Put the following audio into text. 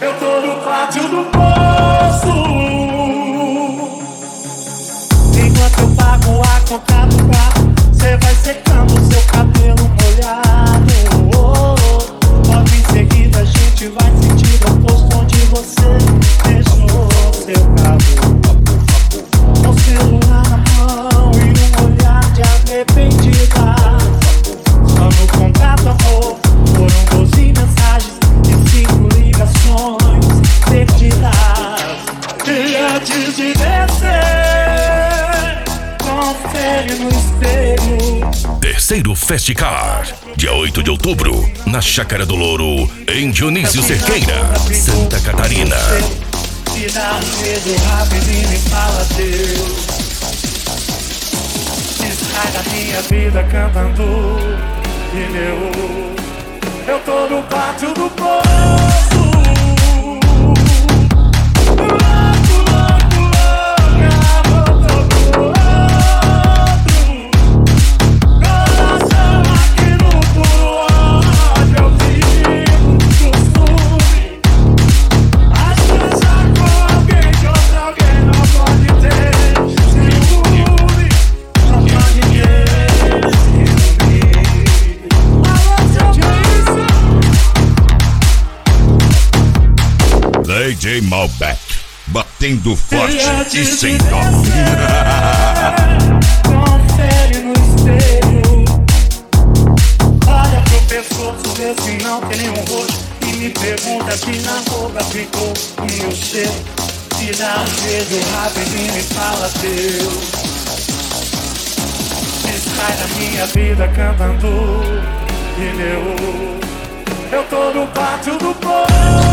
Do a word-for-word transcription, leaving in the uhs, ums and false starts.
Eu tô no pátio do poço. Enquanto eu pago a conta do carro, cê vai secando seu cabelo molhado. Oh, oh. Logo em seguida a gente vai sentir o posto onde você deixou seu carro. Com o celular na mão e um olhar de arrependida. Só no contato, amor, foram doze mensagens e cinco ligações perdidas. E antes de descer, confere no espelho. Terceiro Festicar, dia oito de outubro, na Chácara do Louro, em Dionísio Cerqueira, Santa Catarina. Se dá um beijo rápido e me fala Deus. Estraga minha vida cantando pneu. Eu tô no pátio do poço. D J Malbec, batendo forte e sem dó. Confere no espelho. Olha pro pescoço, vê se não tem nenhum roxo. E me pergunta se na roupa ficou o meu cheiro. Se dá um beijo rápido e me fala Deus. Sai da minha vida cantando pneu. Eu tô no pátio do poço.